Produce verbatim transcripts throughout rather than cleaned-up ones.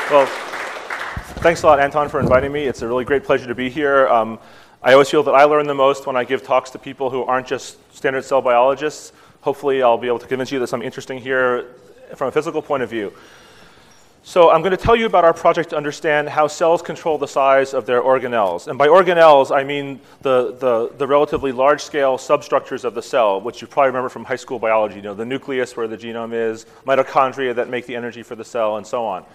Well, thanks a lot, Anton, for inviting me. It's a really great pleasure to be here. Um, I always feel that I learn the most when I give talks to people who aren't just standard cell biologists. Hopefully, I'll be able to convince you that something interesting here from a physical point of view. So I'm going to tell you about our project to understand how cells control the size of their organelles. And by organelles, I mean the, the, the relatively large-scale substructures of the cell, which you probably remember from high school biology. You know, the nucleus where the genome is, mitochondria that make the energy for the cell, and so on.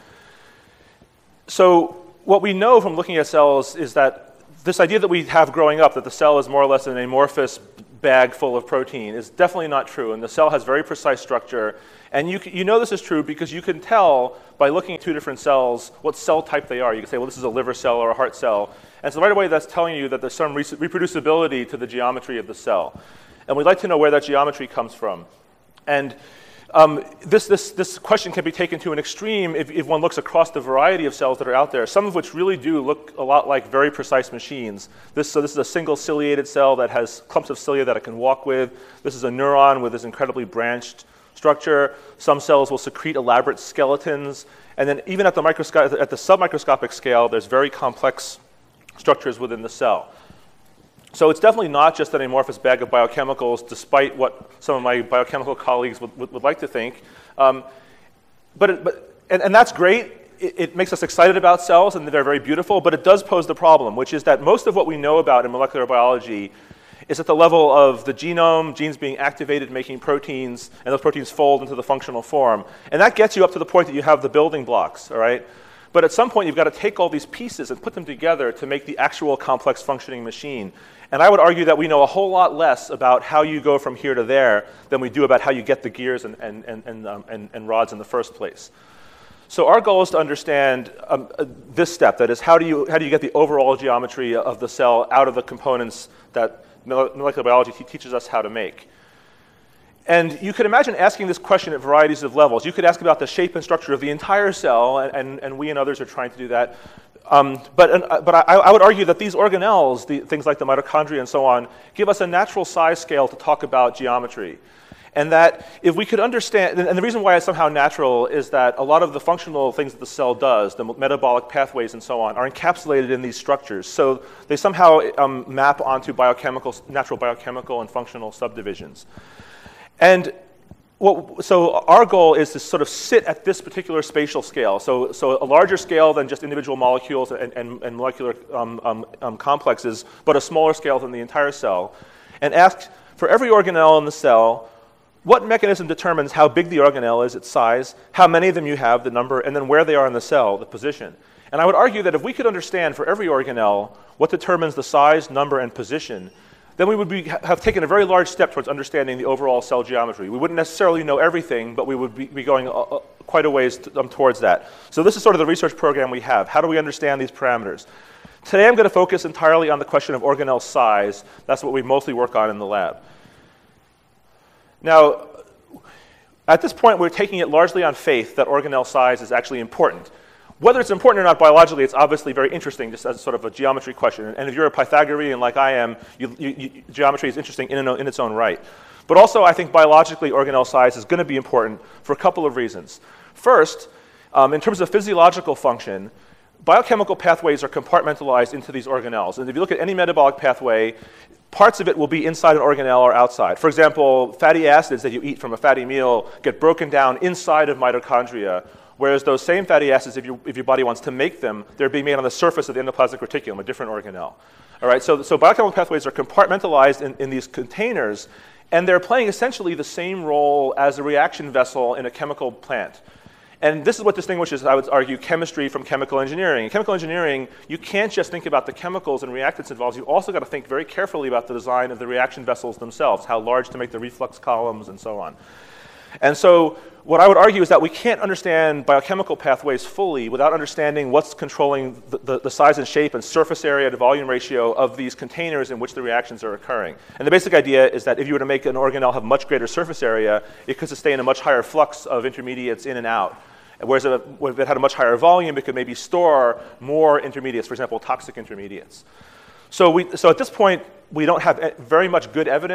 So what we know from looking at cells is that this idea that we have growing up, that the cell is more or less an amorphous bag full of protein, is definitely not true. And the cell has very precise structure. And you, you know this is true because you can tell by looking at two different cells what cell type they are. You can say, well, this is a liver cell or a heart cell. And so right away, that's telling you that there's some re- reproducibility to the geometry of the cell. And we'd like to know where that geometry comes from. And Um, this, this, this question can be taken to an extreme if, if one looks across the variety of cells that are out there, some of which really do look a lot like very precise machines. This, so this is a single ciliated cell that has clumps of cilia that it can walk with. This is a neuron with this incredibly branched structure. Some cells will secrete elaborate skeletons. And then even at the, microsco- at the submicroscopic scale, there's very complex structures within the cell. So it's definitely not just an amorphous bag of biochemicals, despite what some of my biochemical colleagues would, would, would like to think. Um, but it, but and, and that's great. It, it makes us excited about cells, and they're very beautiful, but it does pose the problem, which is that most of what we know about in molecular biology is at the level of the genome, genes being activated, making proteins, and those proteins fold into the functional form. And that gets you up to the point that you have the building blocks, all right? But at some point, you've got to take all these pieces and put them together to make the actual complex functioning machine. And I would argue that we know a whole lot less about how you go from here to there than we do about how you get the gears and, and, and, and, um, and, and rods in the first place. So our goal is to understand um, uh, this step, that is, how do, you, how do you get the overall geometry of the cell out of the components that molecular biology t- teaches us how to make. And you could imagine asking this question at varieties of levels. You could ask about the shape and structure of the entire cell, and, and, and we and others are trying to do that. Um, but uh, but I, I would argue that these organelles, the, things like the mitochondria and so on, give us a natural size scale to talk about geometry. And that if we could understand, and the reason why it's somehow natural is that a lot of the functional things that the cell does, the metabolic pathways and so on, are encapsulated in these structures. So they somehow um, map onto biochemical, natural biochemical and functional subdivisions. And what, so our goal is to sort of sit at this particular spatial scale, so, so a larger scale than just individual molecules and, and, and molecular um, um, um, complexes, but a smaller scale than the entire cell, and ask for every organelle in the cell, what mechanism determines how big the organelle is, its size, how many of them you have, the number, and then where they are in the cell, the position. And I would argue that if we could understand for every organelle what determines the size, number, and position, then we would be, have taken a very large step towards understanding the overall cell geometry. We wouldn't necessarily know everything, but we would be, be going uh, quite a ways to, um, towards that. So this is sort of the research program we have. How do we understand these parameters? Today I'm going to focus entirely on the question of organelle size. That's what we mostly work on in the lab. Now, at this point, we're taking it largely on faith that organelle size is actually important. Whether it's important or not biologically, it's obviously very interesting, just as sort of a geometry question. And if you're a Pythagorean like I am, you, you, you, geometry is interesting in, in its own right. But also, I think biologically, organelle size is going to be important for a couple of reasons. First, um, in terms of physiological function, biochemical pathways are compartmentalized into these organelles. And if you look at any metabolic pathway, parts of it will be inside an organelle or outside. For example, fatty acids that you eat from a fatty meal get broken down inside of mitochondria, whereas those same fatty acids, if, you, if your body wants to make them, they're being made on the surface of the endoplasmic reticulum, a different organelle. All right, so, so biochemical pathways are compartmentalized in, in these containers, and they're playing essentially the same role as a reaction vessel in a chemical plant. And this is what distinguishes, I would argue, chemistry from chemical engineering. In chemical engineering, you can't just think about the chemicals and reactants involved. You also got to think very carefully about the design of the reaction vessels themselves, how large to make the reflux columns and so on. And so what I would argue is that we can't understand biochemical pathways fully without understanding what's controlling the, the, the size and shape and surface area to volume ratio of these containers in which the reactions are occurring. And the basic idea is that if you were to make an organelle have much greater surface area, it could sustain a much higher flux of intermediates in and out. Whereas if it had a much higher volume, it could maybe store more intermediates, for example, toxic intermediates. So, we, so at this point, we don't have very much good evidence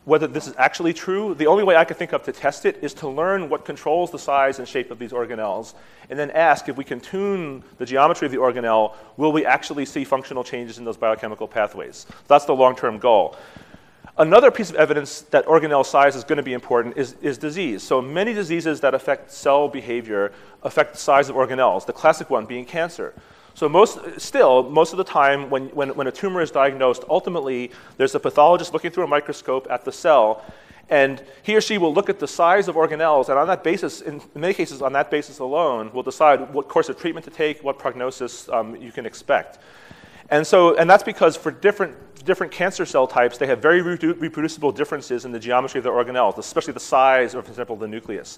whether this is actually true, the only way I could think of to test it is to learn what controls the size and shape of these organelles, and then ask if we can tune the geometry of the organelle, will we actually see functional changes in those biochemical pathways? That's the long-term goal. Another piece of evidence that organelle size is going to be important is, is disease. So many diseases that affect cell behavior affect the size of organelles, the classic one being cancer. So most, still, most of the time when, when, when a tumor is diagnosed, ultimately there's a pathologist looking through a microscope at the cell, and he or she will look at the size of organelles, and on that basis, in many cases on that basis alone, will decide what course of treatment to take, what prognosis um, you can expect. And so, and that's because for different, different cancer cell types, they have very reprodu- reproducible differences in the geometry of their organelles, especially the size of, for example, the nucleus.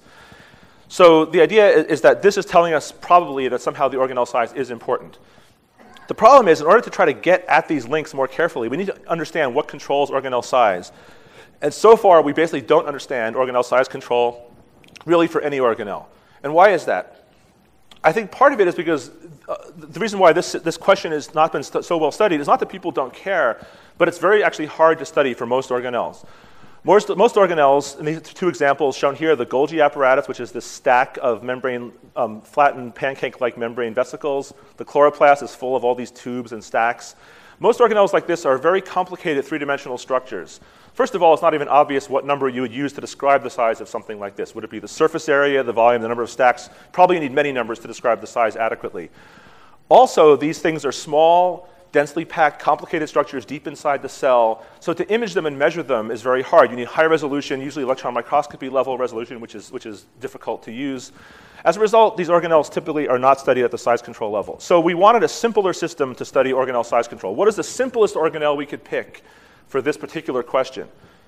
So the idea is that this is telling us probably that somehow the organelle size is important. The problem is, in order to try to get at these links more carefully, we need to understand what controls organelle size. And so far, we basically don't understand organelle size control really for any organelle. And why is that? I think part of it is because uh, the reason why this, this question has not been st- so well studied is not that people don't care, but it's very actually hard to study for most organelles. Most, most organelles, and these two examples shown here, the Golgi apparatus, which is this stack of membrane, um, flattened pancake-like membrane vesicles. The chloroplast is full of all these tubes and stacks. Most organelles like this are very complicated three-dimensional structures. First of all, it's not even obvious what number you would use to describe the size of something like this. Would it be the surface area, the volume, the number of stacks? Probably you need many numbers to describe the size adequately. Also, these things are small, densely packed, complicated structures deep inside the cell. So to image them and measure them is very hard. You need high resolution, usually electron microscopy level resolution, which is, which is difficult to use. As a result, these organelles typically are not studied at the size control level. So we wanted a simpler system to study organelle size control. What is the simplest organelle we could pick for this particular question?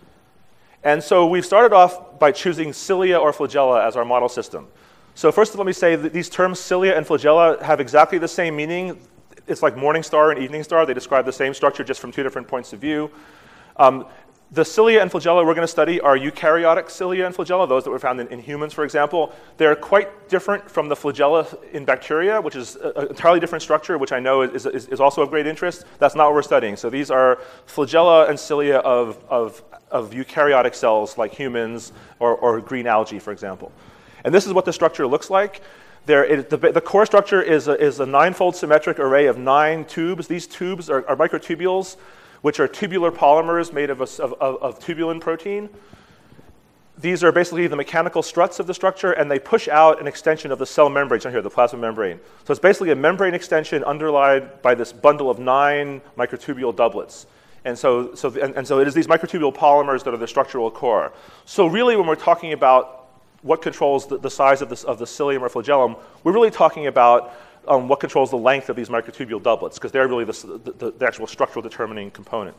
And so we've started off by choosing cilia or flagella as our model system. So first let me say that these terms cilia and flagella have exactly the same meaning. It's like morning star and evening star. They describe the same structure just from two different points of view. Um, the cilia and flagella we're going to study are eukaryotic cilia and flagella, those that were found in, in humans, for example. They're quite different from the flagella in bacteria, which is an entirely different structure, which I know is, is, is also of great interest. That's not what we're studying. So these are flagella and cilia of, of, of eukaryotic cells like humans or, or green algae, for example. And this is what the structure looks like. There, it, the, the core structure is a, is a nine-fold symmetric array of nine tubes. These tubes are, are microtubules, which are tubular polymers made of, a, of, of tubulin protein. These are basically the mechanical struts of the structure, and they push out an extension of the cell membrane, shown here, the plasma membrane. So it's basically a membrane extension underlined by this bundle of nine microtubule doublets. And so, so, and, and so it is these microtubule polymers that are the structural core. So really, when we're talking about what controls the, the size of, this, of the cilium or flagellum, we're really talking about um, what controls the length of these microtubule doublets, because they're really the, the, the actual structural determining component.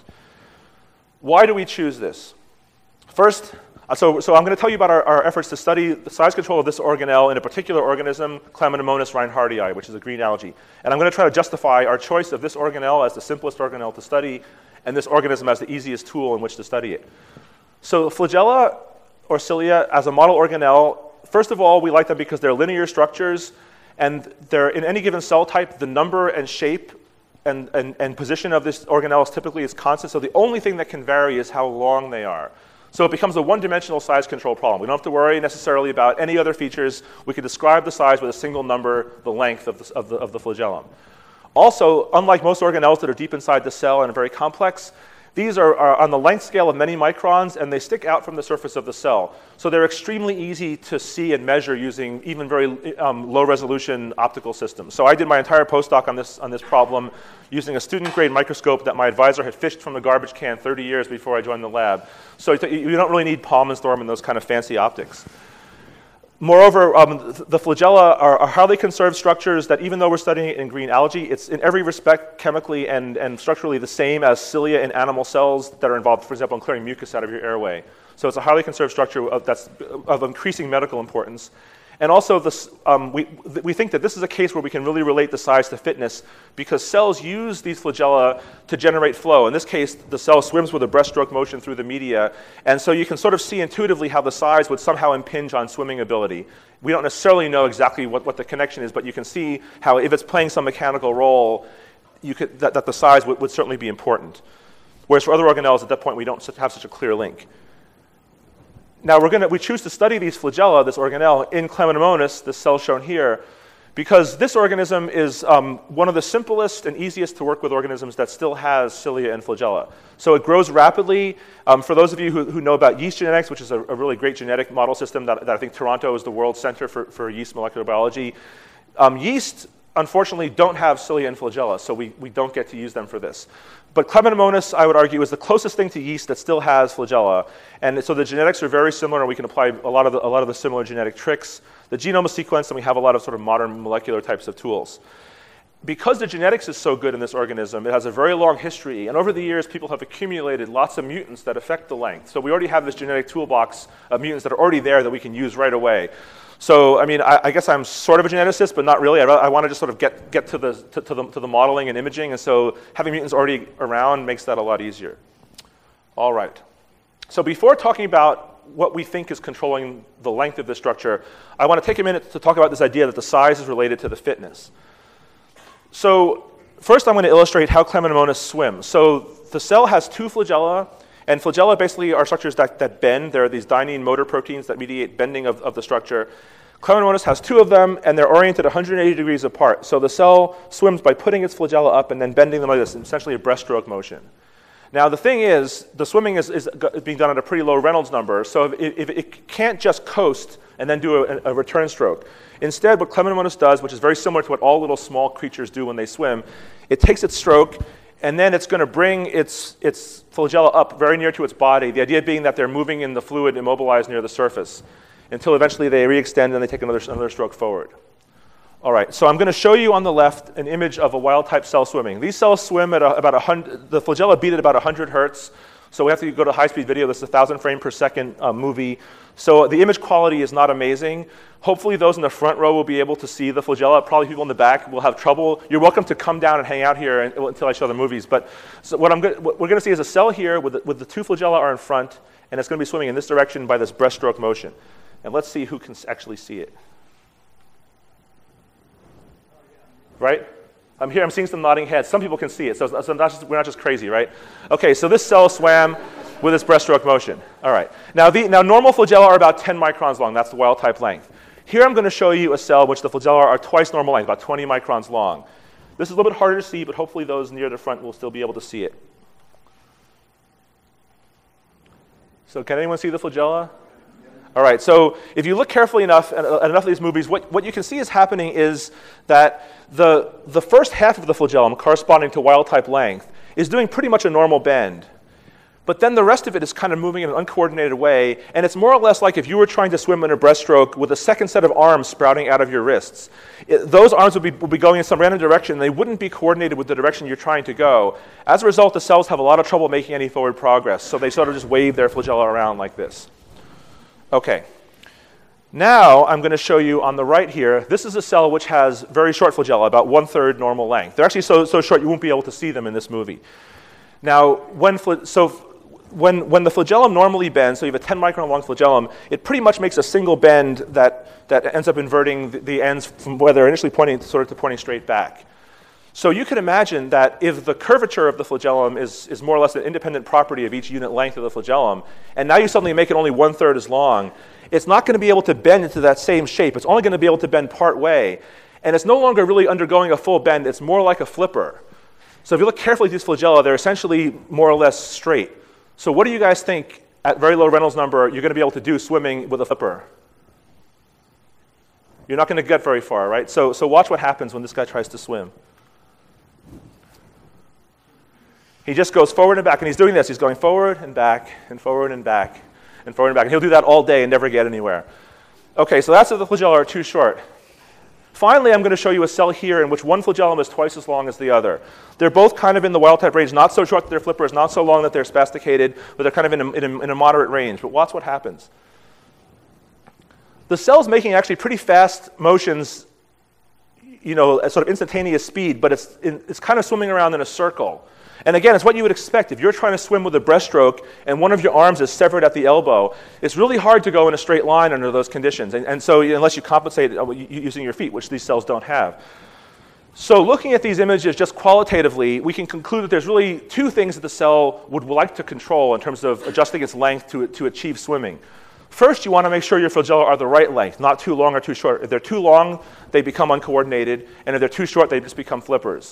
Why do we choose this? First, uh, so, so I'm going to tell you about our, our efforts to study the size control of this organelle in a particular organism, Chlamydomonas reinhardtii, which is a green algae. And I'm going to try to justify our choice of this organelle as the simplest organelle to study, and this organism as the easiest tool in which to study it. So flagella or cilia as a model organelle, first of all, we like them because they're linear structures, and they're in any given cell type, the number and shape and, and, and position of this organelle is typically is constant, so the only thing that can vary is how long they are. So it becomes a one-dimensional size control problem. We don't have to worry necessarily about any other features. We can describe the size with a single number, the length of the, of the, of the flagellum. Also, unlike most organelles that are deep inside the cell and are very complex, these are, are on the length scale of many microns, and they stick out from the surface of the cell. So they're extremely easy to see and measure using even very um, low-resolution optical systems. So I did my entire postdoc on this, on this problem using a student-grade microscope that my advisor had fished from the garbage can thirty years before I joined the lab. So you don't really need Palm and Storm and those kind of fancy optics. Moreover, um, the flagella are, are highly conserved structures that even though we're studying it in green algae, it's in every respect chemically and, and structurally the same as cilia in animal cells that are involved, for example, in clearing mucus out of your airway. So it's a highly conserved structure of, that's of increasing medical importance. And also, this, um, we, we think that this is a case where we can really relate the size to fitness because cells use these flagella to generate flow. In this case, the cell swims with a breaststroke motion through the media. And so you can sort of see intuitively how the size would somehow impinge on swimming ability. We don't necessarily know exactly what, what the connection is, but you can see how if it's playing some mechanical role, you could, that, that the size would, would certainly be important. Whereas for other organelles, at that point, we don't have such a clear link. Now we're gonna, we choose to study these flagella, this organelle, in Chlamydomonas, this cell shown here, because this organism is um, one of the simplest and easiest to work with organisms that still has cilia and flagella. So it grows rapidly. Um, for those of you who, who know about yeast genetics, which is a, a really great genetic model system that, that I think Toronto is the world center for, for yeast molecular biology, um, yeast, unfortunately, don't have cilia and flagella, so we, we don't get to use them for this. But Chlamydomonas, I would argue, is the closest thing to yeast that still has flagella. And so the genetics are very similar, and we can apply a lot of the, a lot of the similar genetic tricks. The genome is sequenced, and we have a lot of sort of modern molecular types of tools. Because the genetics is so good in this organism, it has a very long history. And over the years, people have accumulated lots of mutants that affect the length. So we already have this genetic toolbox of mutants that are already there that we can use right away. So, I mean, I, I guess I'm sort of a geneticist, but not really. I, I want to just sort of get, get to, the, to, to, the, to the modeling and imaging, and so having mutants already around makes that a lot easier. All right. So before talking about what we think is controlling the length of this structure, I want to take a minute to talk about this idea that the size is related to the fitness. So first I'm going to illustrate how Chlamydomonas swims. So the cell has two flagella, and flagella basically are structures that, that bend. There are these dynein motor proteins that mediate bending of, of the structure. Chlamydomonas has two of them, and they're oriented one hundred eighty degrees apart. So the cell swims by putting its flagella up and then bending them like this, essentially a breaststroke motion. Now the thing is, the swimming is, is being done at a pretty low Reynolds number, so if, if it can't just coast and then do a, a return stroke. Instead, what Chlamydomonas does, which is very similar to what all little small creatures do when they swim, it takes its stroke, and then it's going to bring its, its flagella up very near to its body, the idea being that they're moving in the fluid immobilized near the surface, until eventually they re-extend and they take another, another stroke forward. All right, so I'm going to show you on the left an image of a wild-type cell swimming. These cells swim at a, about one hundred, the flagella beat at about one hundred hertz, so we have to go to high-speed video. This is a one thousand frame per second uh, movie. So the image quality is not amazing. Hopefully those in the front row will be able to see the flagella. Probably people in the back will have trouble. You're welcome to come down and hang out here and, until I show the movies. But so what, I'm go- what we're going to see is a cell here with the, with the two flagella are in front, and it's going to be swimming in this direction by this breaststroke motion. And let's see who can actually see it. Right? I'm here, I'm seeing some nodding heads. Some people can see it, so, so not just, we're not just crazy, right? Okay, so this cell swam with its breaststroke motion. All right. Now, the, now normal flagella are about ten microns long. That's the wild-type length. Here I'm going to show you a cell in which the flagella are twice normal length, about twenty microns long. This is a little bit harder to see, but hopefully those near the front will still be able to see it. So can anyone see the flagella? All right, so if you look carefully enough at, at enough of these movies, what, what you can see is happening is that the, the first half of the flagellum, corresponding to wild-type length, is doing pretty much a normal bend. But then the rest of it is kind of moving in an uncoordinated way, and it's more or less like if you were trying to swim in a breaststroke with a second set of arms sprouting out of your wrists. It, those arms would be, would be going in some random direction, and they wouldn't be coordinated with the direction you're trying to go. As a result, the cells have a lot of trouble making any forward progress, so they sort of just wave their flagella around like this. Okay. Now I'm going to show you on the right here, this is a cell which has very short flagella, about one-third normal length. They're actually so, so short you won't be able to see them in this movie. Now, when, so when, when the flagellum normally bends, so you have a ten micron long flagellum, it pretty much makes a single bend that, that ends up inverting the, the ends from where they're initially pointing sort of to pointing straight back. So you can imagine that if the curvature of the flagellum is, is more or less an independent property of each unit length of the flagellum, and now you suddenly make it only one-third as long, it's not going to be able to bend into that same shape. It's only going to be able to bend part way. And it's no longer really undergoing a full bend. It's more like a flipper. So if you look carefully at these flagella, they're essentially more or less straight. So what do you guys think, at very low Reynolds number, you're going to be able to do swimming with a flipper? You're not going to get very far, right? So, so watch what happens when this guy tries to swim. He just goes forward and back, and he's doing this. He's going forward and back, and forward and back, and forward and back. And he'll do that all day and never get anywhere. Okay, so that's if the flagella are too short. Finally, I'm going to show you a cell here in which one flagellum is twice as long as the other. They're both kind of in the wild-type range, not so short that they're flippers, not so long that they're spasticated, but they're kind of in a, in a, in a moderate range. But watch what happens. The cell's making actually pretty fast motions, you know, at sort of instantaneous speed, but it's, in, it's kind of swimming around in a circle. And again, it's what you would expect. If you're trying to swim with a breaststroke and one of your arms is severed at the elbow, it's really hard to go in a straight line under those conditions. And, and so unless you compensate using your feet, which these cells don't have. So looking at these images just qualitatively, we can conclude that there's really two things that the cell would like to control in terms of adjusting its length to, to achieve swimming. First, you want to make sure your flagella are the right length, not too long or too short. If they're too long, they become uncoordinated, and if they're too short, they just become flippers.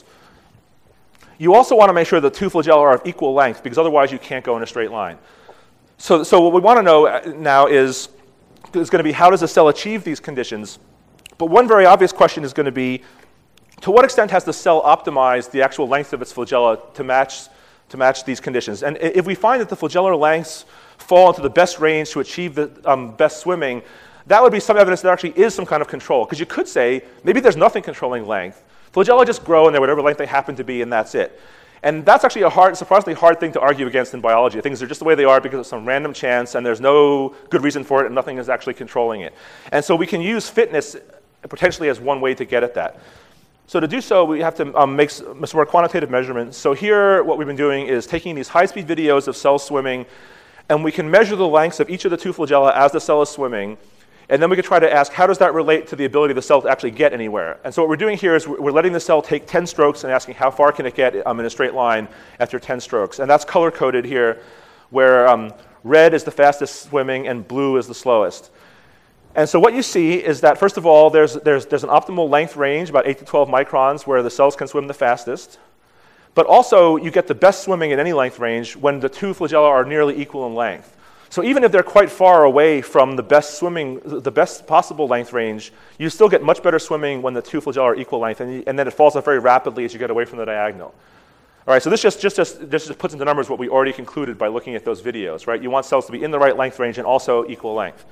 You also want to make sure the two flagella are of equal length, because otherwise you can't go in a straight line. So, so what we want to know now is, is going to be, how does the cell achieve these conditions? But one very obvious question is going to be, to what extent has the cell optimized the actual length of its flagella to match, to match these conditions? And if we find that the flagellar lengths fall into the best range to achieve the um, best swimming, that would be some evidence that there actually is some kind of control. Because you could say, maybe there's nothing controlling length. Flagella just grow, and they're whatever length they happen to be, and that's it. And that's actually a hard, surprisingly hard thing to argue against in biology. Things are just the way they are because of some random chance, and there's no good reason for it, and nothing is actually controlling it. And so we can use fitness potentially as one way to get at that. So to do so, we have to um, make some more quantitative measurements. So here, what we've been doing is taking these high-speed videos of cells swimming, and we can measure the lengths of each of the two flagella as the cell is swimming. And then we could try to ask, how does that relate to the ability of the cell to actually get anywhere? And so what we're doing here is we're letting the cell take ten strokes and asking how far can it get um, in a straight line after ten strokes. And that's color-coded here, where um, red is the fastest swimming and blue is the slowest. And so what you see is that, first of all, there's, there's, there's an optimal length range, about eight to twelve microns, where the cells can swim the fastest. But also, you get the best swimming in any length range when the two flagella are nearly equal in length. So even if they're quite far away from the best swimming, the best possible length range, you still get much better swimming when the two flagella are equal length, and, you, and then it falls off very rapidly as you get away from the diagonal. All right, so this just, just, just, this just puts into numbers what we already concluded by looking at those videos, right? You want cells to be in the right length range and also equal length.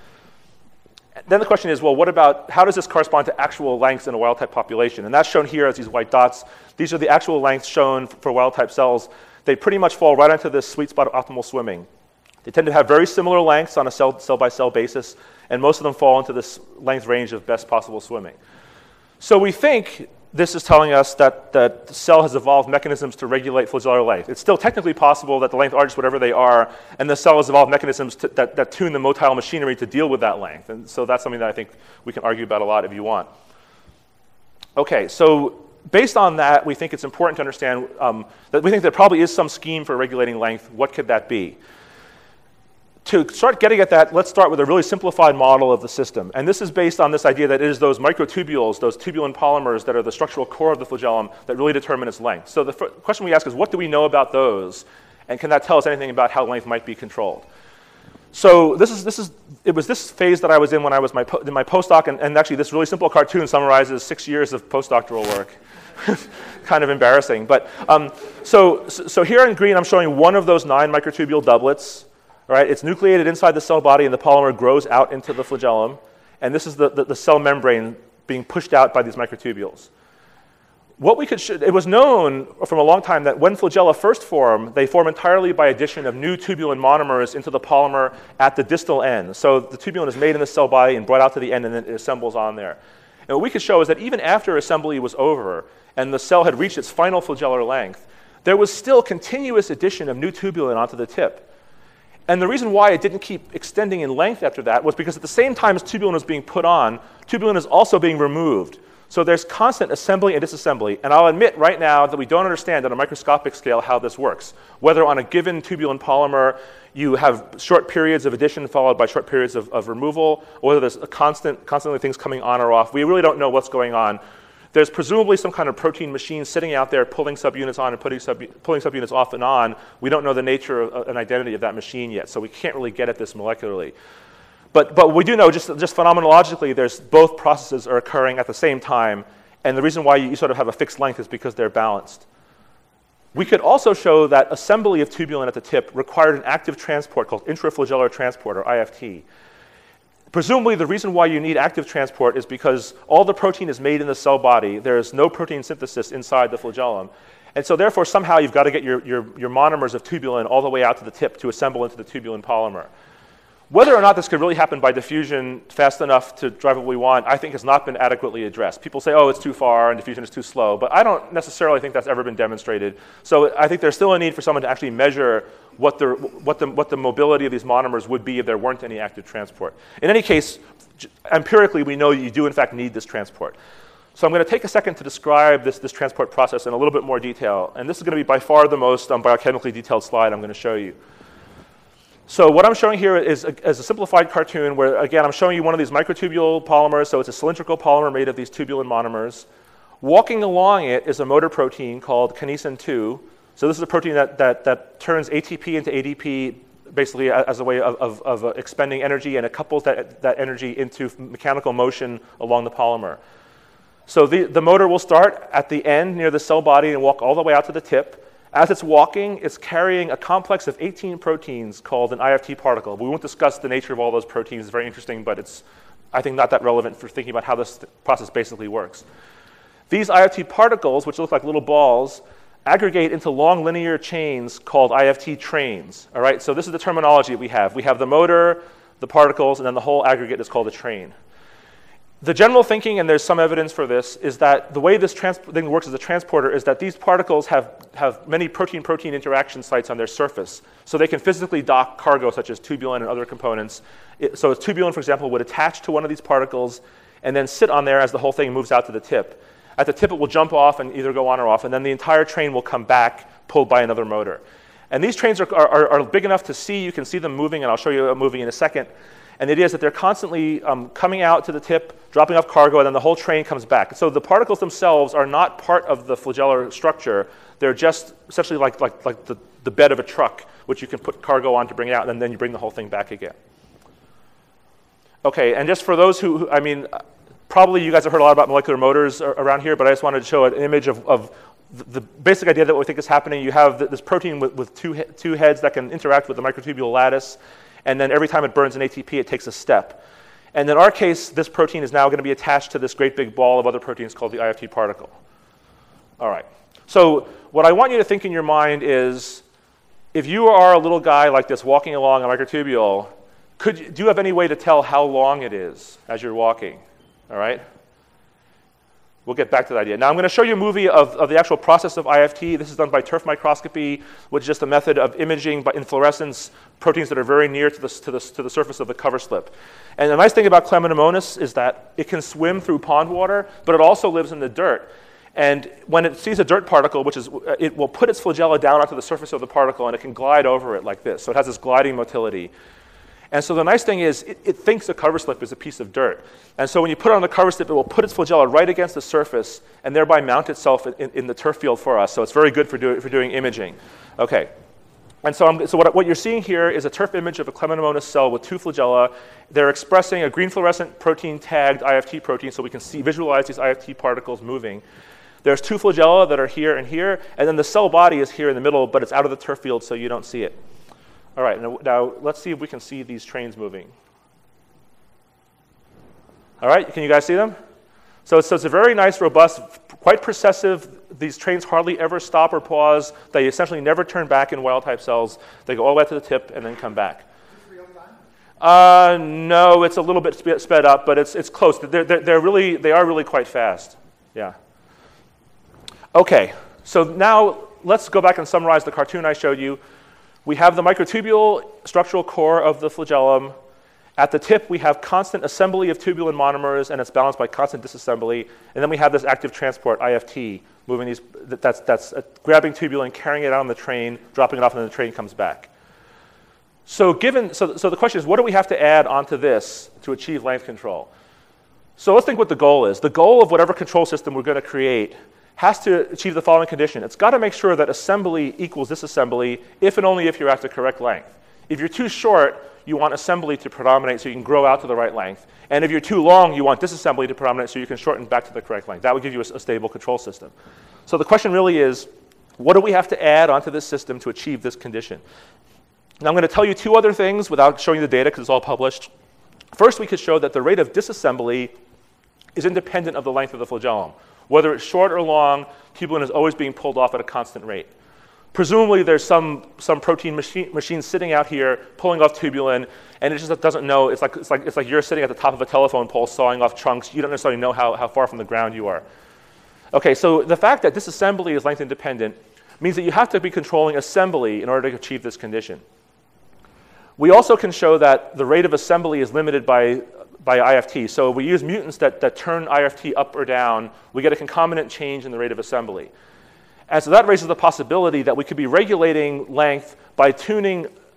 Then the question is, well, what about, how does this correspond to actual lengths in a wild-type population? And that's shown here as these white dots. These are the actual lengths shown for wild-type cells. They pretty much fall right into this sweet spot of optimal swimming. They tend to have very similar lengths on a cell, cell-by-cell basis, and most of them fall into this length range of best possible swimming. So we think this is telling us that, that the cell has evolved mechanisms to regulate flagellar length. It's still technically possible that the length are just whatever they are, and the cell has evolved mechanisms to, that, that tune the motile machinery to deal with that length. And so that's something that I think we can argue about a lot if you want. Okay, so based on that, we think it's important to understand um, that we think there probably is some scheme for regulating length. What could that be? To start getting at that, let's start with a really simplified model of the system. And this is based on this idea that it is those microtubules, those tubulin polymers that are the structural core of the flagellum that really determine its length. So the question we ask is, what do we know about those? And can that tell us anything about how length might be controlled? So this is, this is, it was this phase that I was in when I was my, in my postdoc, and, and actually this really simple cartoon summarizes six years of postdoctoral work. Kind of embarrassing. But um, so, so here in green, I'm showing one of those nine microtubule doublets. All right, it's nucleated inside the cell body, and the polymer grows out into the flagellum. And this is the, the, the cell membrane being pushed out by these microtubules. What we could sh- it was known from a long time that when flagella first form, they form entirely by addition of new tubulin monomers into the polymer at the distal end. So the tubulin is made in the cell body and brought out to the end, and then it assembles on there. And what we could show is that even after assembly was over and the cell had reached its final flagellar length, there was still continuous addition of new tubulin onto the tip. And the reason why it didn't keep extending in length after that was because at the same time as tubulin was being put on, tubulin is also being removed. So there's constant assembly and disassembly. And I'll admit right now that we don't understand on a microscopic scale how this works. Whether on a given tubulin polymer you have short periods of addition followed by short periods of, of removal, or whether there's a constant, constantly things coming on or off. We really don't know what's going on. There's presumably some kind of protein machine sitting out there pulling subunits on and putting sub, pulling subunits off and on. We don't know the nature of, and identity of that machine yet, so we can't really get at this molecularly. But, but we do know, just, just phenomenologically, there's both processes are occurring at the same time, and the reason why you, you sort of have a fixed length is because they're balanced. We could also show that assembly of tubulin at the tip required an active transport called intraflagellar transport, or I F T. Presumably, the reason why you need active transport is because all the protein is made in the cell body. There's no protein synthesis inside the flagellum. And so therefore, somehow you've got to get your, your, your monomers of tubulin all the way out to the tip to assemble into the tubulin polymer. Whether or not this could really happen by diffusion fast enough to drive what we want, I think has not been adequately addressed. People say, oh, it's too far and diffusion is too slow, but I don't necessarily think that's ever been demonstrated. So I think there's still a need for someone to actually measure what the, what the, what the mobility of these monomers would be if there weren't any active transport. In any case, empirically, we know you do in fact need this transport. So I'm going to take a second to describe this, this transport process in a little bit more detail. And this is going to be by far the most um, biochemically detailed slide I'm going to show you. So what I'm showing here is a, is a simplified cartoon where, again, I'm showing you one of these microtubule polymers. So it's a cylindrical polymer made of these tubulin monomers. Walking along it is a motor protein called kinesin two. So this is a protein that, that, that turns A T P into A D P basically as a way of, of, of uh, expending energy, and it couples that, that energy into mechanical motion along the polymer. So the, the motor will start at the end near the cell body and walk all the way out to the tip. As it's walking, it's carrying a complex of eighteen proteins called an I F T particle. We won't discuss the nature of all those proteins. It's very interesting, but it's, I think, not that relevant for thinking about how this process basically works. These I F T particles, which look like little balls, aggregate into long linear chains called I F T trains. All right, so this is the terminology we have. We have the motor, the particles, and then the whole aggregate is called a train. The general thinking, and there's some evidence for this, is that the way this trans- thing works as a transporter is that these particles have, have many protein-protein interaction sites on their surface. So they can physically dock cargo, such as tubulin and other components. It, so a tubulin, for example, would attach to one of these particles and then sit on there as the whole thing moves out to the tip. At the tip, it will jump off and either go on or off, and then the entire train will come back, pulled by another motor. And these trains are, are, are big enough to see. You can see them moving, and I'll show you a moving in a second. And the idea is that they're constantly um, coming out to the tip, dropping off cargo, and then the whole train comes back. So the particles themselves are not part of the flagellar structure. They're just essentially like, like, like the, the bed of a truck, which you can put cargo on to bring it out, and then you bring the whole thing back again. Okay, and just for those who, who I mean, probably you guys have heard a lot about molecular motors around here, but I just wanted to show an image of, of the basic idea that we think is happening. You have this protein with, with two, he- two heads that can interact with the microtubule lattice, and then every time it burns an A T P, it takes a step. And in our case, this protein is now going to be attached to this great big ball of other proteins called the I F T particle. All right. So what I want you to think in your mind is, if you are a little guy like this walking along a microtubule, could you, do you have any way to tell how long it is as you're walking? All right? We'll get back to that idea. Now I'm going to show you a movie of, of the actual process of I F T. This is done by turf microscopy, which is just a method of imaging by in fluorescence proteins that are very near to the, to the, to the surface of the cover slip. And the nice thing about Chlamydomonas is that it can swim through pond water, but it also lives in the dirt. And when it sees a dirt particle, which is, it will put its flagella down onto the surface of the particle, and it can glide over it like this. So it has this gliding motility. And so the nice thing is, it, it thinks a cover slip is a piece of dirt. And so when you put it on the cover slip, it will put its flagella right against the surface and thereby mount itself in, in the turf field for us. So it's very good for, do, for doing imaging. Okay. And so, I'm, so what, what you're seeing here is a turf image of a Chlamydomonas cell with two flagella. They're expressing a green fluorescent protein tagged I F T protein, so we can see visualize these I F T particles moving. There's two flagella that are here and here, and then the cell body is here in the middle, but it's out of the turf field, so you don't see it. All right, now, now let's see if we can see these trains moving. All right, can you guys see them? So it's, so it's a very nice, robust, quite processive. These trains hardly ever stop or pause. They essentially never turn back in wild-type cells. They go all the way to the tip and then come back. Is this real time? Uh, no, it's a little bit spe- sped up, but it's it's close. They're, they're, they're really, they are really quite fast. Yeah. Okay, so now let's go back and summarize the cartoon I showed you. We have the microtubule structural core of the flagellum. At the tip, we have constant assembly of tubulin monomers, and it's balanced by constant disassembly. And then we have this active transport, I F T, moving these. That's, that's uh, grabbing tubulin, carrying it out on the train, dropping it off, and then the train comes back. So given, so, so the question is, what do we have to add onto this to achieve length control? So let's think what the goal is. The goal of whatever control system we're going to create has to achieve the following condition. It's got to make sure that assembly equals disassembly if and only if you're at the correct length. If you're too short, you want assembly to predominate so you can grow out to the right length. And if you're too long, you want disassembly to predominate so you can shorten back to the correct length. That would give you a, a stable control system. So the question really is, what do we have to add onto this system to achieve this condition? Now I'm going to tell you two other things without showing you the data because it's all published. First, we could show that the rate of disassembly is independent of the length of the flagellum. Whether it's short or long, tubulin is always being pulled off at a constant rate. Presumably, there's some, some protein machine, machine sitting out here pulling off tubulin, and it just doesn't know. It's like, it's, like, it's like you're sitting at the top of a telephone pole sawing off chunks. You don't necessarily know how, how far from the ground you are. Okay, so the fact that disassembly is length independent means that you have to be controlling assembly in order to achieve this condition. We also can show that the rate of assembly is limited by by I F T. So we use mutants that, that turn I F T up or down. We get a concomitant change in the rate of assembly. And so that raises the possibility that we could be regulating length by tuning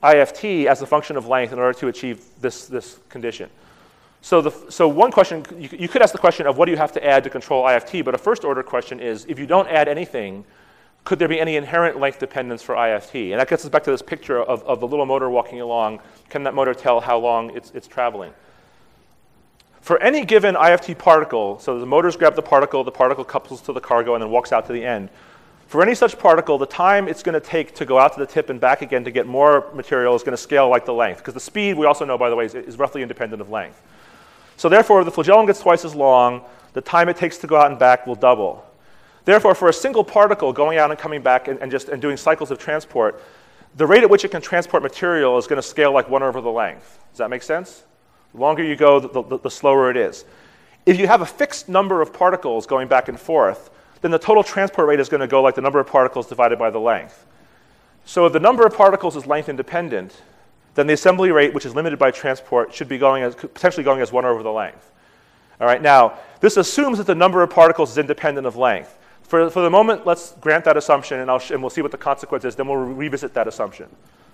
I F T as a function of length in order to achieve this, this condition. So, the, so one question, you, you could ask the question of what do you have to add to control I F T, but a first order question is, if you don't add anything, could there be any inherent length dependence for I F T? And that gets us back to this picture of, of the little motor walking along. Can that motor tell how long it's, it's traveling? For any given I F T particle, so the motors grab the particle, the particle couples to the cargo, and then walks out to the end. For any such particle, the time it's going to take to go out to the tip and back again to get more material is going to scale like the length, because the speed, we also know, by the way, is, is roughly independent of length. So therefore, if the flagellum gets twice as long, the time it takes to go out and back will double. Therefore, for a single particle going out and coming back and, and just and doing cycles of transport, the rate at which it can transport material is going to scale like one over the length. Does that make sense? The longer you go, the, the, the slower it is. If you have a fixed number of particles going back and forth, then the total transport rate is going to go like the number of particles divided by the length. So if the number of particles is length independent, then the assembly rate, which is limited by transport, should be going as, potentially going as one over the length. All right, now, this assumes that the number of particles is independent of length. For, for the moment, let's grant that assumption, and, I'll sh and we'll see what the consequence is. Then we'll re revisit that assumption.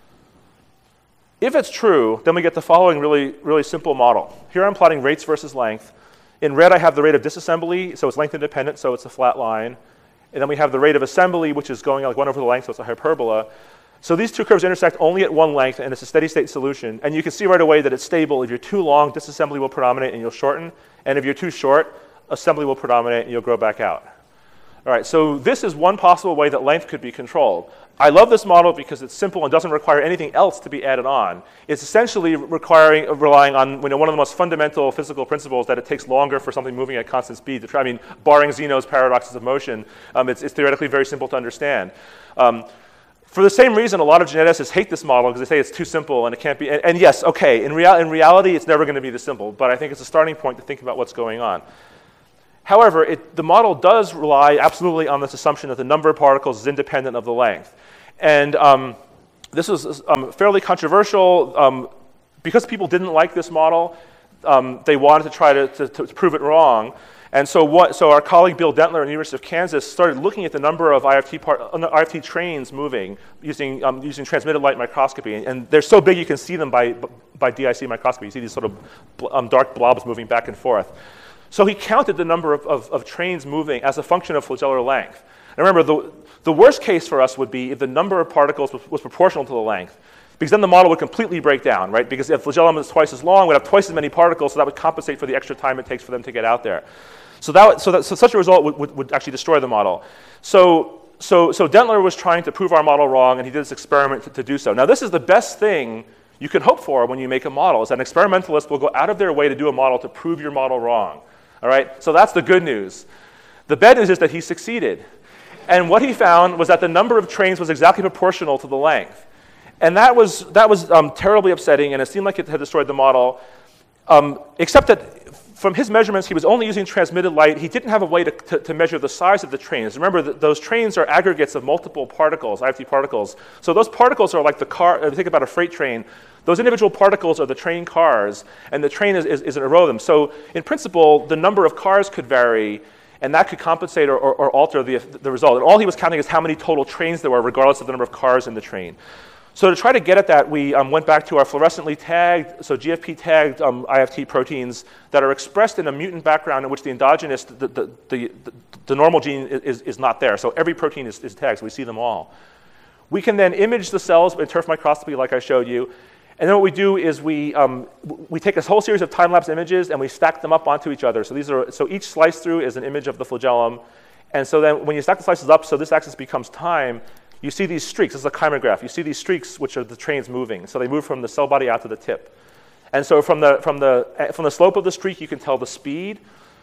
If it's true, then we get the following really, really simple model. Here I'm plotting rates versus length. In red, I have the rate of disassembly, so it's length independent, so it's a flat line. And then we have the rate of assembly, which is going like one over the length, so it's a hyperbola. So these two curves intersect only at one length, and it's a steady state solution. And you can see right away that it's stable. If you're too long, disassembly will predominate and you'll shorten. And if you're too short, assembly will predominate and you'll grow back out. All right, so this is one possible way that length could be controlled. I love this model because it's simple and doesn't require anything else to be added on. It's essentially requiring, relying on you know, one of the most fundamental physical principles that it takes longer for something moving at constant speed to try. I mean, barring Zeno's paradoxes of motion, um, it's, it's theoretically very simple to understand. Um, For the same reason, a lot of geneticists hate this model because they say it's too simple and it can't be. And, and yes, okay, in, rea in reality, it's never going to be this simple, but I think it's a starting point to think about what's going on. However, it, the model does rely absolutely on this assumption that the number of particles is independent of the length. And um, this was um, fairly controversial. Um, because people didn't like this model, um, they wanted to try to, to, to prove it wrong. And so, what, so our colleague Bill Dentler at the University of Kansas started looking at the number of I F T, part, I F T trains moving using, um, using transmitted light microscopy. And, and they're so big you can see them by, by D I C microscopy. You see these sort of um, dark blobs moving back and forth. So he counted the number of, of, of trains moving as a function of flagellar length. And remember, the, the worst case for us would be if the number of particles was, was proportional to the length, because then the model would completely break down, right? Because if flagellum is twice as long, we'd have twice as many particles, so that would compensate for the extra time it takes for them to get out there. So, that, so, that, so such a result would, would, would actually destroy the model. So, so, so Dentler was trying to prove our model wrong, and he did this experiment to, to do so. Now, this is the best thing you can hope for when you make a model, is that an experimentalist will go out of their way to do a model to prove your model wrong. All right? So that's the good news. The bad news is that he succeeded. And what he found was that the number of trains was exactly proportional to the length. And that was, that was um, terribly upsetting, and it seemed like it had destroyed the model, um, except that from his measurements, he was only using transmitted light. He didn't have a way to, to, to measure the size of the trains. Remember, that those trains are aggregates of multiple particles, I F T particles. So those particles are like the car. If you think about a freight train, those individual particles are the train cars, and the train is, is, is an row of them. So in principle, the number of cars could vary, and that could compensate or, or, or alter the, the result. And all he was counting is how many total trains there were, regardless of the number of cars in the train. So to try to get at that, we um, went back to our fluorescently tagged, so G F P tagged um, I F T proteins that are expressed in a mutant background in which the endogenous, the, the, the, the, the normal gene is, is not there. So every protein is, is tagged, so we see them all. We can then image the cells in turf microscopy like I showed you. And then what we do is we, um, we take a whole series of time-lapse images and we stack them up onto each other. So, these are, so each slice through is an image of the flagellum. And so then when you stack the slices up, so this axis becomes time, you see these streaks. This is a chimograph. You see these streaks, which are the trains moving. So they move from the cell body out to the tip. And so from the, from the, from the slope of the streak, you can tell the speed.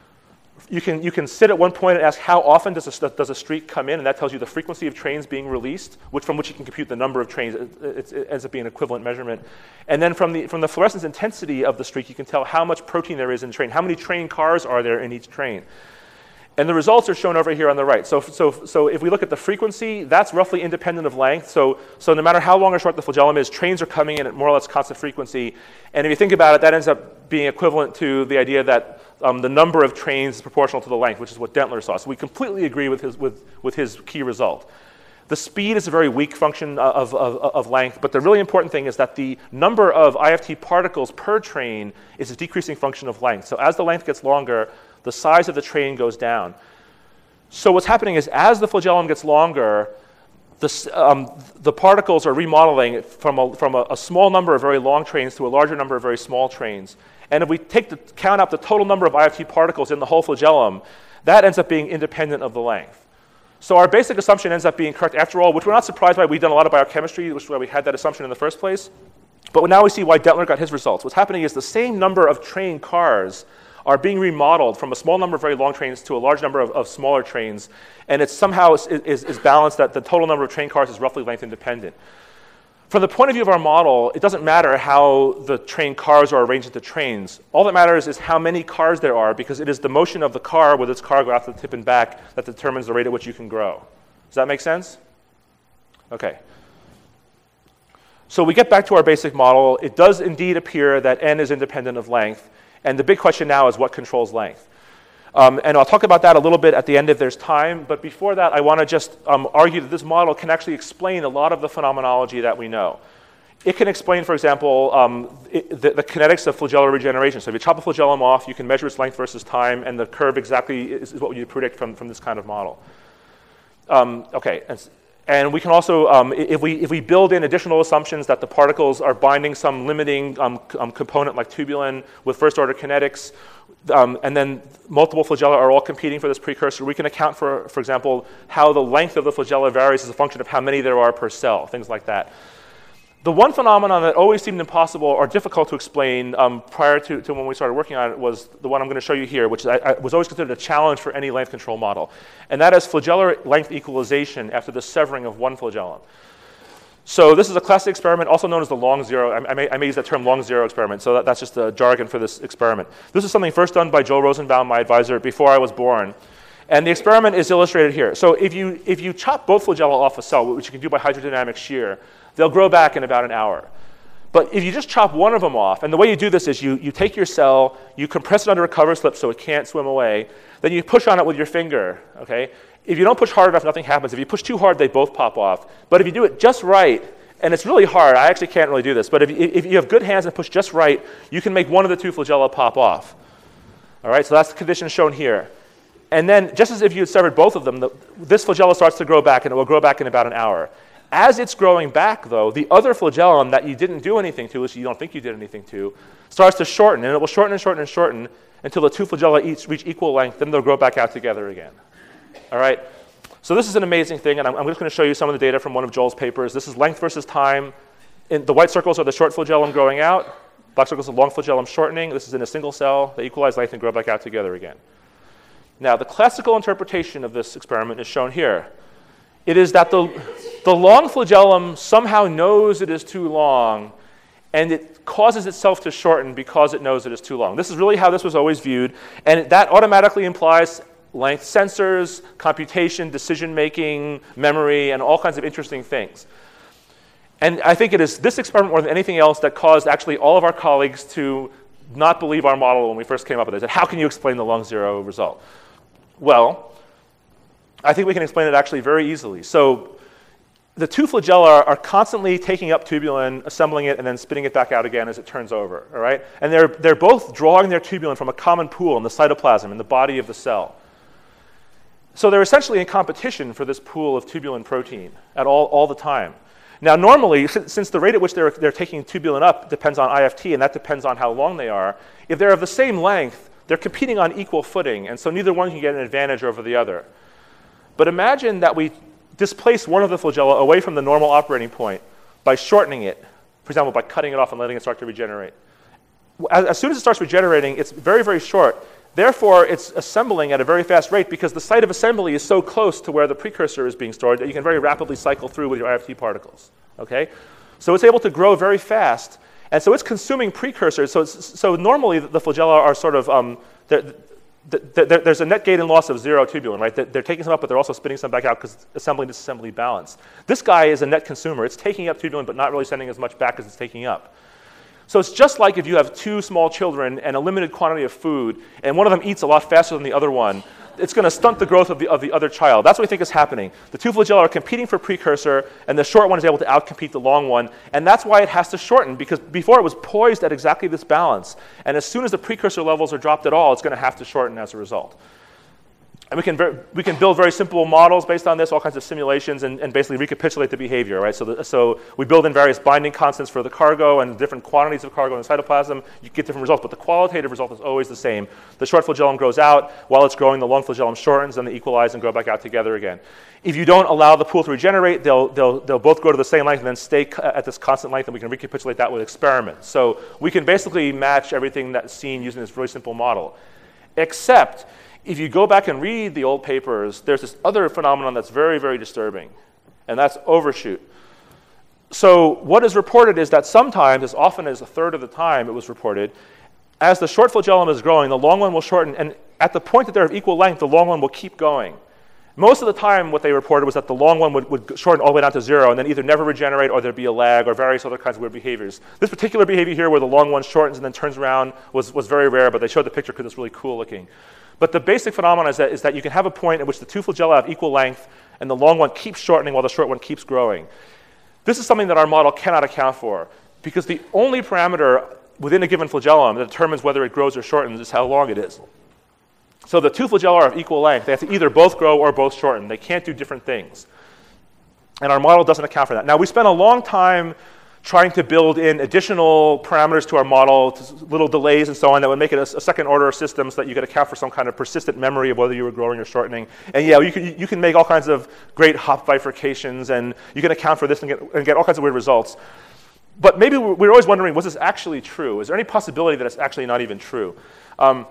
You can, you can sit at one point and ask how often does a, does a streak come in, and that tells you the frequency of trains being released, which, from which you can compute the number of trains. It, it, it ends up being an equivalent measurement. And then from the, from the fluorescence intensity of the streak, you can tell how much protein there is in the train, how many train cars are there in each train. And the results are shown over here on the right. So, so, so if we look at the frequency, that's roughly independent of length. So, so no matter how long or short the flagellum is, trains are coming in at more or less constant frequency. And if you think about it, that ends up being equivalent to the idea that um, the number of trains is proportional to the length, which is what Dentler saw. So we completely agree with his, with, with his key result. The speed is a very weak function of, of, of length, but the really important thing is that the number of I F T particles per train is a decreasing function of length. So as the length gets longer, the size of the train goes down. So what's happening is as the flagellum gets longer, the, um, the particles are remodeling from, a, from a, a small number of very long trains to a larger number of very small trains. And if we take the, count up the total number of I F T particles in the whole flagellum, that ends up being independent of the length. So our basic assumption ends up being correct after all, which we're not surprised by. We've done a lot of biochemistry, which is why we had that assumption in the first place. But now we see why Dettler got his results. What's happening is the same number of train cars are being remodeled from a small number of very long trains to a large number of, of smaller trains, and it somehow is, is, is balanced that the total number of train cars is roughly length independent. From the point of view of our model, it doesn't matter how the train cars are arranged into trains. All that matters is how many cars there are, because it is the motion of the car with its cargo out to the tip and back that determines the rate at which you can grow. Does that make sense? Okay. So we get back to our basic model. It does indeed appear that n is independent of length, and the big question now is what controls length. Um, and I'll talk about that a little bit at the end if there's time, but before that I want to just um, argue that this model can actually explain a lot of the phenomenology that we know. It can explain, for example, um, it, the, the kinetics of flagellar regeneration. So if you chop a flagellum off, you can measure its length versus time, and the curve exactly is, is what you predict from, from this kind of model. Um, okay, and, and we can also, um, if, we, if we build in additional assumptions that the particles are binding some limiting um, um, component like tubulin with first order kinetics, Um, and then multiple flagella are all competing for this precursor, we can account for, for example, how the length of the flagella varies as a function of how many there are per cell, things like that. The one phenomenon that always seemed impossible or difficult to explain um, prior to, to when we started working on it was the one I'm going to show you here, which I, I was always considered a challenge for any length control model. And that is flagellar length equalization after the severing of one flagellum. So this is a classic experiment, also known as the long zero. I, I, may, I may use that term long zero experiment, so that, that's just a jargon for this experiment. This is something first done by Joel Rosenbaum, my advisor, before I was born. And the experiment is illustrated here. So if you, if you chop both flagella off a cell, which you can do by hydrodynamic shear, they'll grow back in about an hour. But if you just chop one of them off, and the way you do this is you, you take your cell, you compress it under a cover slip so it can't swim away, then you push on it with your finger, okay? If you don't push hard enough, nothing happens. If you push too hard, they both pop off. But if you do it just right, and it's really hard, I actually can't really do this, but if, if you have good hands and push just right, you can make one of the two flagella pop off. All right, so that's the condition shown here. And then, just as if you had severed both of them, the, this flagella starts to grow back, and it will grow back in about an hour. As it's growing back, though, the other flagellum that you didn't do anything to, which you don't think you did anything to, starts to shorten, and it will shorten and shorten and shorten until the two flagella each reach equal length, then they'll grow back out together again. All right? So this is an amazing thing, and I'm, I'm just going to show you some of the data from one of Joel's papers. This is length versus time. In, the white circles are the short flagellum growing out. Black circles are long flagellum shortening. This is in a single cell. They equalize length and grow back out together again. Now, the classical interpretation of this experiment is shown here. It is that the, the long flagellum somehow knows it is too long, and it causes itself to shorten because it knows it is too long. This is really how this was always viewed, and that automatically implies length sensors, computation, decision-making, memory, and all kinds of interesting things. And I think it is this experiment more than anything else that caused actually all of our colleagues to not believe our model when we first came up with it. They said, how can you explain the long zero result? Well, I think we can explain it actually very easily. So the two flagella are constantly taking up tubulin, assembling it, and then spitting it back out again as it turns over, all right? And they're, they're both drawing their tubulin from a common pool in the cytoplasm, in the body of the cell. So they're essentially in competition for this pool of tubulin protein at all, all the time. Now, normally, since the rate at which they're, they're taking tubulin up depends on I F T, and that depends on how long they are, if they're of the same length, they're competing on equal footing, and so neither one can get an advantage over the other. But imagine that we displace one of the flagella away from the normal operating point by shortening it, for example, by cutting it off and letting it start to regenerate. As, as soon as it starts regenerating, it's very, very short. Therefore, it's assembling at a very fast rate because the site of assembly is so close to where the precursor is being stored that you can very rapidly cycle through with your I F T particles. Okay? So it's able to grow very fast, and so it's consuming precursors. So, it's, so normally the flagella are sort of, um, they're, they're, they're, there's a net gain and loss of zero tubulin, right? They're, they're taking some up, but they're also spitting some back out because assembly and disassembly balance. This guy is a net consumer. It's taking up tubulin, but not really sending as much back as it's taking up. So it's just like if you have two small children and a limited quantity of food, and one of them eats a lot faster than the other one, it's going to stunt the growth of the, of the other child. That's what we think is happening. The two flagella are competing for precursor, and the short one is able to outcompete the long one, and that's why it has to shorten, because before it was poised at exactly this balance, and as soon as the precursor levels are dropped at all, it's going to have to shorten as a result. And we can, ver- we can build very simple models based on this, all kinds of simulations, and, and basically recapitulate the behavior, right? So, the, so we build in various binding constants for the cargo and different quantities of cargo in the cytoplasm. You get different results, but the qualitative result is always the same. The short flagellum grows out. While it's growing, the long flagellum shortens, and they equalize and grow back out together again. If you don't allow the pool to regenerate, they'll, they'll, they'll both grow to the same length and then stay at this constant length, and we can recapitulate that with experiments. So we can basically match everything that's seen using this really simple model. Except, if you go back and read the old papers, there's this other phenomenon that's very, very disturbing, and that's overshoot. So what is reported is that sometimes, as often as a third of the time it was reported, as the short flagellum is growing, the long one will shorten, and at the point that they're of equal length, the long one will keep going. Most of the time, what they reported was that the long one would, would shorten all the way down to zero and then either never regenerate or there'd be a lag or various other kinds of weird behaviors. This particular behavior here where the long one shortens and then turns around was, was very rare, but they showed the picture because it's really cool looking. But the basic phenomenon is that, is that you can have a point at which the two flagella have equal length and the long one keeps shortening while the short one keeps growing. This is something that our model cannot account for because the only parameter within a given flagellum that determines whether it grows or shortens is how long it is. So the two flagella are of equal length. They have to either both grow or both shorten. They can't do different things. And our model doesn't account for that. Now, we spent a long time trying to build in additional parameters to our model, little delays and so on, that would make it a, a second order system so that you could account for some kind of persistent memory of whether you were growing or shortening. And yeah, you can, you can make all kinds of great hop bifurcations, and you can account for this and get, and get all kinds of weird results. But maybe we're, we're always wondering, was this actually true? Is there any possibility that it's actually not even true? Um,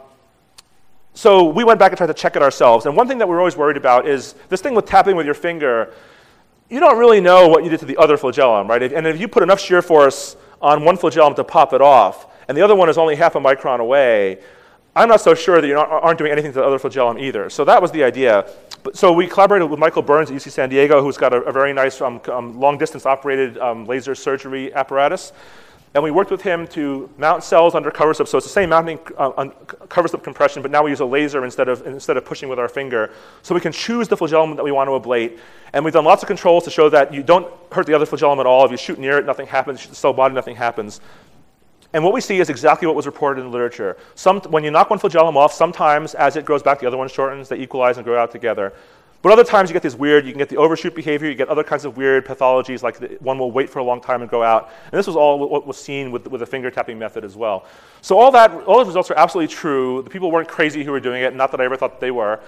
so we went back and tried to check it ourselves. And one thing that we're always worried about is this thing with tapping with your finger. You don't really know what you did to the other flagellum, right? And if you put enough shear force on one flagellum to pop it off, and the other one is only half a micron away, I'm not so sure that you aren't doing anything to the other flagellum either. So that was the idea. So we collaborated with Michael Burns at U C San Diego, who's got a, a very nice um, um, long-distance operated um, laser surgery apparatus. And we worked with him to mount cells under cover slip. So it's the same mounting uh, cover slip compression, but now we use a laser instead of, instead of pushing with our finger. So we can choose the flagellum that we want to ablate. And we've done lots of controls to show that you don't hurt the other flagellum at all. If you shoot near it, nothing happens. You shoot the cell body, nothing happens. And what we see is exactly what was reported in the literature. Some, when you knock one flagellum off, sometimes as it grows back, the other one shortens. They equalize and grow out together. But other times you get these weird, you can get the overshoot behavior, you get other kinds of weird pathologies, like the, one will wait for a long time and go out. And this was all what was seen with, with the finger tapping method as well. So all that, all those results are absolutely true. The people weren't crazy who were doing it, not that I ever thought they were.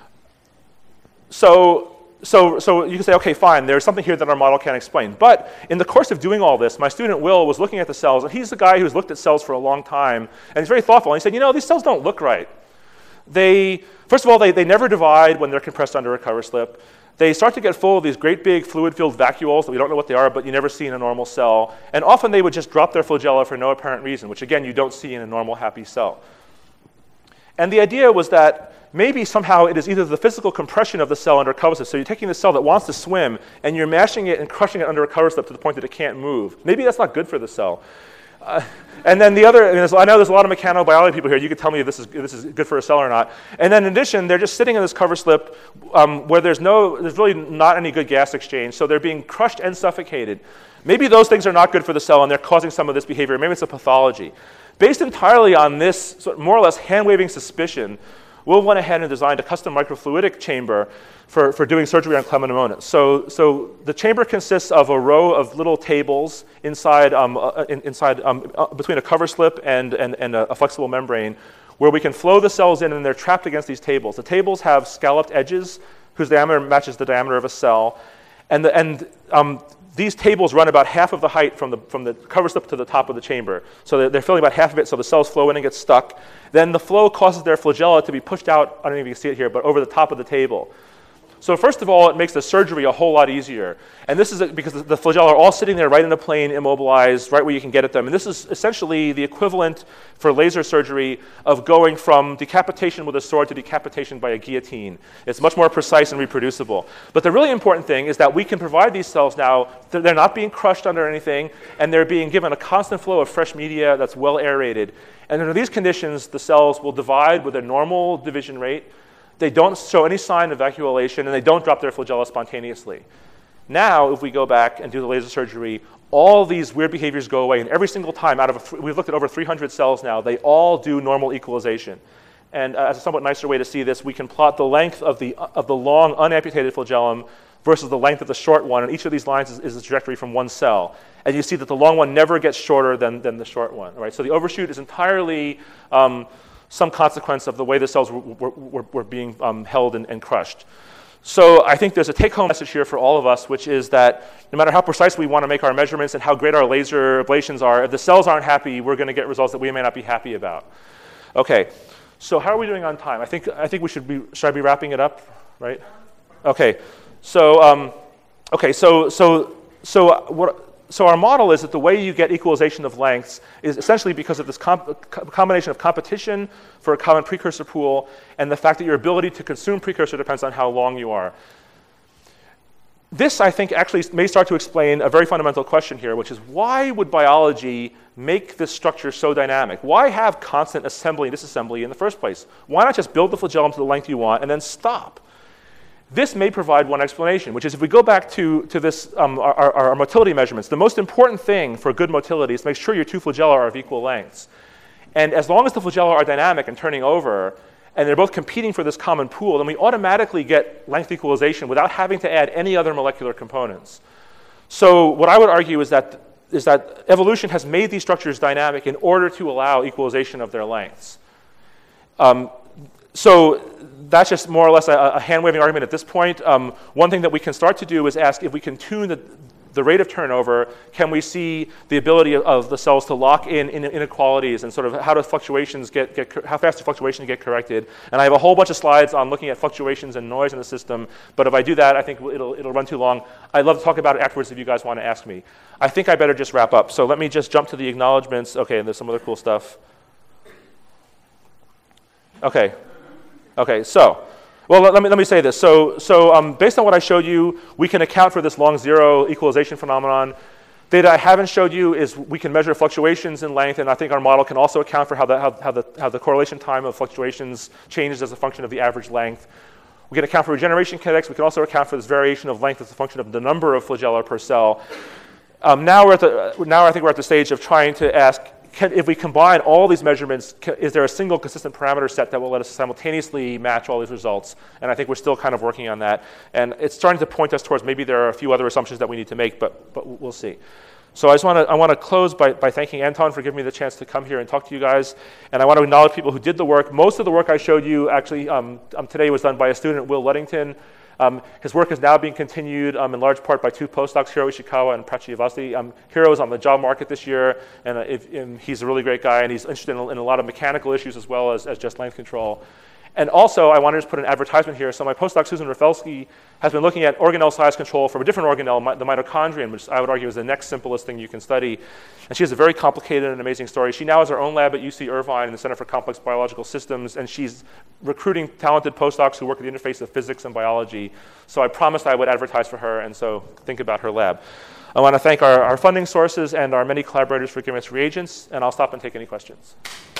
So, so, so you can say, okay, fine, there's something here that our model can't explain. But in the course of doing all this, my student Will was looking at the cells, and he's the guy who's looked at cells for a long time, and he's very thoughtful. And he said, you know, these cells don't look right. They, first of all, they, they never divide when they're compressed under a cover slip. They start to get full of these great big fluid-filled vacuoles that we don't know what they are, but you never see in a normal cell. And often they would just drop their flagella for no apparent reason, which again, you don't see in a normal happy cell. And the idea was that maybe somehow it is either the physical compression of the cell under a cover slip. So you're taking the cell that wants to swim, and you're mashing it and crushing it under a cover slip to the point that it can't move. Maybe that's not good for the cell. Uh, and then the other, I, mean, I know there's a lot of mechanobiology people here. You could tell me if this is, if this is good for a cell or not. And then in addition, they're just sitting in this cover slip um, where there's no, there's really not any good gas exchange. So they're being crushed and suffocated. Maybe those things are not good for the cell and they're causing some of this behavior. Maybe it's a pathology. Based entirely on this sort of more or less hand-waving suspicion, Will went ahead and designed a custom microfluidic chamber for, for doing surgery on Chlamydomonas. So, so the chamber consists of a row of little tables inside, um, uh, in, inside um, uh, between a cover slip and, and, and a, a flexible membrane, where we can flow the cells in, and they're trapped against these tables. The tables have scalloped edges whose diameter matches the diameter of a cell, and, the, and um, these tables run about half of the height from the, from the cover slip to the top of the chamber. So they're, they're filling about half of it, so the cells flow in and get stuck. Then the flow causes their flagella to be pushed out, I don't know if you can see it here, but over the top of the table. So first of all, it makes the surgery a whole lot easier. And this is a, because the flagella are all sitting there right in a plane, immobilized, right where you can get at them. And this is essentially the equivalent for laser surgery of going from decapitation with a sword to decapitation by a guillotine. It's much more precise and reproducible. But the really important thing is that we can provide these cells now. They're not being crushed under anything, and they're being given a constant flow of fresh media that's well aerated. And under these conditions, the cells will divide with a normal division rate. They don't show any sign of vacuolation, and they don't drop their flagella spontaneously. Now, if we go back and do the laser surgery, all these weird behaviors go away, and every single time out of, a, we've looked at over three hundred cells now, they all do normal equalization. And uh, as a somewhat nicer way to see this, we can plot the length of the, of the long unamputated flagellum versus the length of the short one, and each of these lines is, is a trajectory from one cell. And you see that the long one never gets shorter than, than the short one. Right? So the overshoot is entirely um, some consequence of the way the cells were, were, were being um, held and, and crushed. So I think there's a take-home message here for all of us, which is that no matter how precise we want to make our measurements and how great our laser ablations are, if the cells aren't happy, we're going to get results that we may not be happy about. Okay, so how are we doing on time? I think I think we should be should I be wrapping it up, right? Okay, so um, okay, so so so what? So our model is that the way you get equalization of lengths is essentially because of this comp combination of competition for a common precursor pool and the fact that your ability to consume precursor depends on how long you are. This, I think, actually may start to explain a very fundamental question here, which is why would biology make this structure so dynamic? Why have constant assembly and disassembly in the first place? Why not just build the flagellum to the length you want and then stop? This may provide one explanation, which is if we go back to, to this, um, our, our, our motility measurements, the most important thing for good motility is to make sure your two flagella are of equal lengths. And as long as the flagella are dynamic and turning over, and they're both competing for this common pool, then we automatically get length equalization without having to add any other molecular components. So what I would argue is that, is that evolution has made these structures dynamic in order to allow equalization of their lengths. Um, so that's just more or less a, a hand-waving argument at this point. Um, one thing that we can start to do is ask if we can tune the, the rate of turnover, can we see the ability of, of the cells to lock in, in inequalities and sort of how do fluctuations get, get, how fast do fluctuations get corrected? And I have a whole bunch of slides on looking at fluctuations and noise in the system, but if I do that, I think it'll, it'll run too long. I'd love to talk about it afterwards if you guys want to ask me. I think I better just wrap up. So let me just jump to the acknowledgements. Okay, and there's some other cool stuff. Okay. Okay, so, well, let me, let me say this. So, so um, based on what I showed you, we can account for this long zero equalization phenomenon. Data I haven't showed you is we can measure fluctuations in length, and I think our model can also account for how the, how, how the, how the correlation time of fluctuations changes as a function of the average length. We can account for regeneration kinetics. We can also account for this variation of length as a function of the number of flagella per cell. Um, now, we're at the, now I think we're at the stage of trying to ask, Can, if we combine all these measurements, can, is there a single consistent parameter set that will let us simultaneously match all these results? And I think we're still kind of working on that. And it's starting to point us towards maybe there are a few other assumptions that we need to make, but, but we'll see. So I just want to I want to close by, by thanking Anton for giving me the chance to come here and talk to you guys. And I want to acknowledge people who did the work. Most of the work I showed you actually um, um, today was done by a student, Will Luddington. Um, his work is now being continued um, in large part by two postdocs, Hiro Ishikawa and Prachi Avasti. Um, Hiro is on the job market this year, and, uh, if, and he's a really great guy, and he's interested in, in a lot of mechanical issues as well as, as just length control. And also, I want to just put an advertisement here. So my postdoc, Susan Rafelsky, has been looking at organelle size control from a different organelle, the mitochondrion, which I would argue is the next simplest thing you can study. And she has a very complicated and amazing story. She now has her own lab at U C Irvine in the Center for Complex Biological Systems, and she's recruiting talented postdocs who work at the interface of physics and biology. So I promised I would advertise for her, and so think about her lab. I want to thank our, our funding sources and our many collaborators for giving us reagents, and I'll stop and take any questions.